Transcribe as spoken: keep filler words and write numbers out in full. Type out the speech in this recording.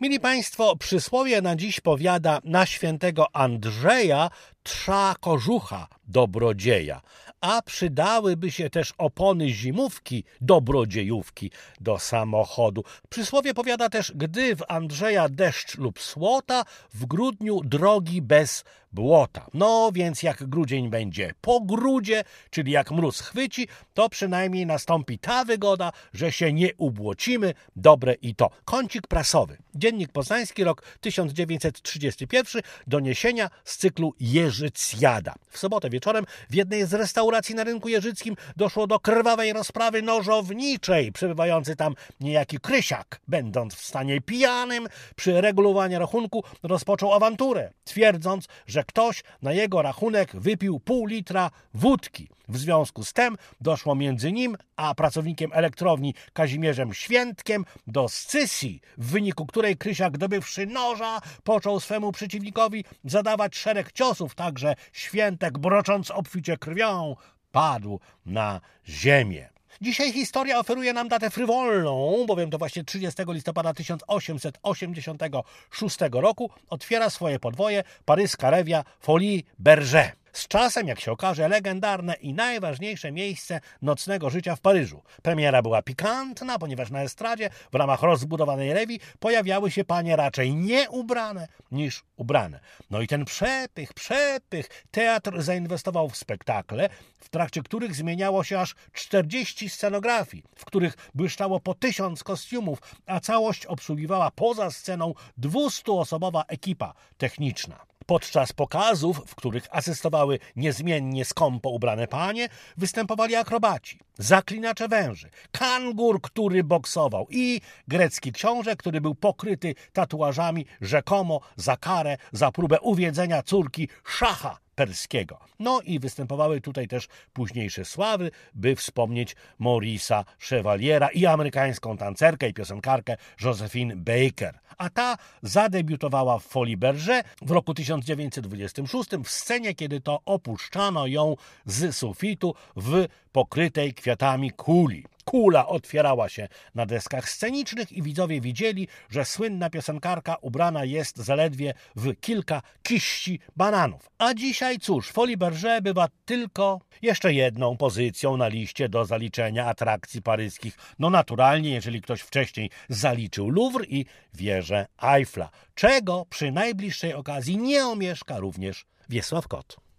Mili Państwo, przysłowie na dziś powiada: na świętego Andrzeja trza kożucha dobrodzieja, a przydałyby się też opony zimówki dobrodziejówki do samochodu. Przysłowie powiada też: gdy w Andrzeja deszcz lub słota, w grudniu drogi bez błota. No więc jak grudzień będzie po grudzie, czyli jak mróz chwyci, to przynajmniej nastąpi ta wygoda, że się nie ubłocimy. Dobre i to. Kącik prasowy. Dziennik Poznański, rok tysiąc dziewięćset trzydziesty pierwszy. Doniesienia z cyklu Jeżycjada. W sobotę wieczorem w jednej z restauracji na rynku jeżyckim doszło do krwawej rozprawy nożowniczej. Przebywający tam niejaki Krysiak, będąc w stanie pijanym, przy regulowaniu rachunku rozpoczął awanturę, twierdząc, że ktoś na jego rachunek wypił pół litra wódki. W związku z tym doszło między nim a pracownikiem elektrowni Kazimierzem Świętkiem do scysji, w wyniku której Krysiak, dobywszy noża, począł swemu przeciwnikowi zadawać szereg ciosów, tak że Świętek, brocząc obficie krwią, padł na ziemię. Dzisiaj historia oferuje nam datę frywolną, bowiem to właśnie trzydziestego listopada tysiąc osiemset osiemdziesiątego szóstego roku otwiera swoje podwoje paryska rewia Folies Bergère. Z czasem, jak się okaże, legendarne i najważniejsze miejsce nocnego życia w Paryżu. Premiera była pikantna, ponieważ na estradzie w ramach rozbudowanej rewii pojawiały się panie raczej nieubrane niż ubrane. No i ten przepych, przepych. Teatr zainwestował w spektakle, w trakcie których zmieniało się aż czterdzieści scenografii, w których błyszczało po tysiąc kostiumów, a całość obsługiwała poza sceną dwustuosobowa ekipa techniczna. Podczas pokazów, w których asystowały niezmiennie skąpo ubrane panie, występowali akrobaci, zaklinacze węży, kangur, który boksował, i grecki książę, który był pokryty tatuażami rzekomo za karę za próbę uwiedzenia córki szacha perskiego. No i występowały tutaj też późniejsze sławy, by wspomnieć Maurice'a Chevaliera i amerykańską tancerkę i piosenkarkę Josephine Baker. A ta zadebiutowała w Folies Bergère w roku tysiąc dziewięćset dwudziestym szóstym w scenie, kiedy to opuszczano ją z sufitu w pokrytej kwiatami kuli. Kula otwierała się na deskach scenicznych i widzowie widzieli, że słynna piosenkarka ubrana jest zaledwie w kilka kiści bananów. A dzisiaj cóż, Folies Bergère bywa tylko jeszcze jedną pozycją na liście do zaliczenia atrakcji paryskich. No naturalnie, jeżeli ktoś wcześniej zaliczył Louvre i wieżę Eiffla, czego przy najbliższej okazji nie omieszka również Wiesław Kot.